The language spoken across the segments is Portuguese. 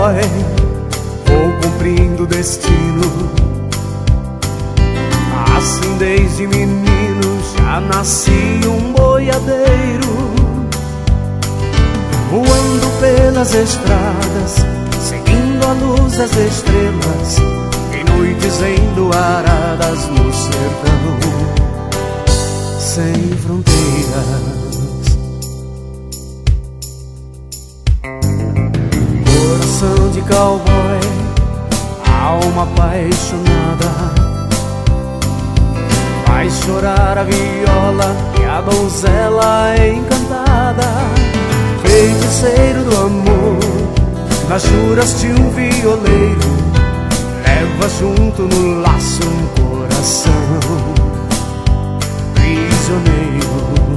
cowboy, vou cumprindo o destino. Assim desde menino já nasci um boiadeiro, voando pelas estradas, seguindo a luz das estrelas, em noites enluaradas no sertão sem fronteiras. Coração de cowboy, alma apaixonada, faz chorar a viola e a donzela encantada. Feiticeiro do amor, nas juras de um violeiro, leva junto no laço um coração prisioneiro.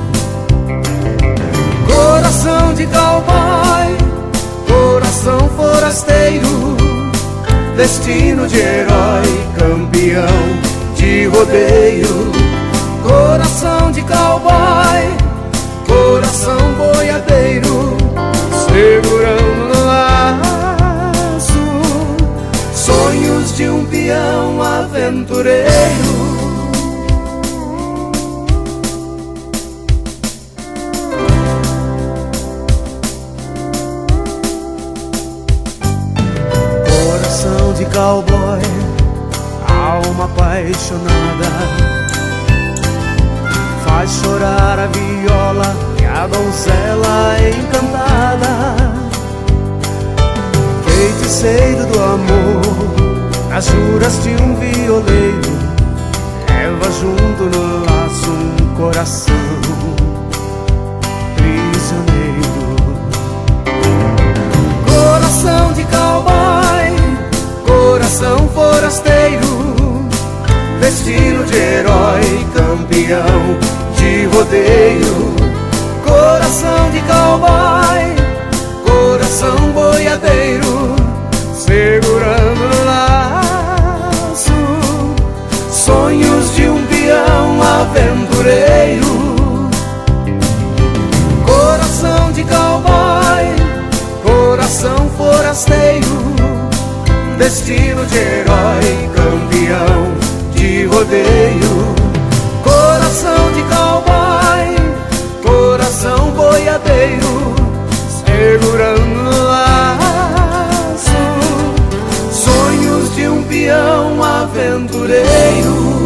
Coração de cowboy, coração forasteiro, destino de herói, campeão de rodeio. Coração de cowboy, coração boiadeiro, segurando no laço sonhos de um peão aventureiro. Coração de cowboy, alma apaixonada, faz chorar a viola e a donzela encantada. Feiticeiro do amor, nas juras de um violeiro, leva junto no laço um coração prisioneiro. Coração de cowboy, coração forasteiro, destino de herói, campeão de rodeio. Coração de cowboy, coração boiadeiro, segurando no laço sonhos de um peão aventureiro. Coração de cowboy, coração forasteiro, destino de herói, campeão de rodeio. Coração de cowboy, coração boiadeiro, segurando no laço sonhos de um peão aventureiro.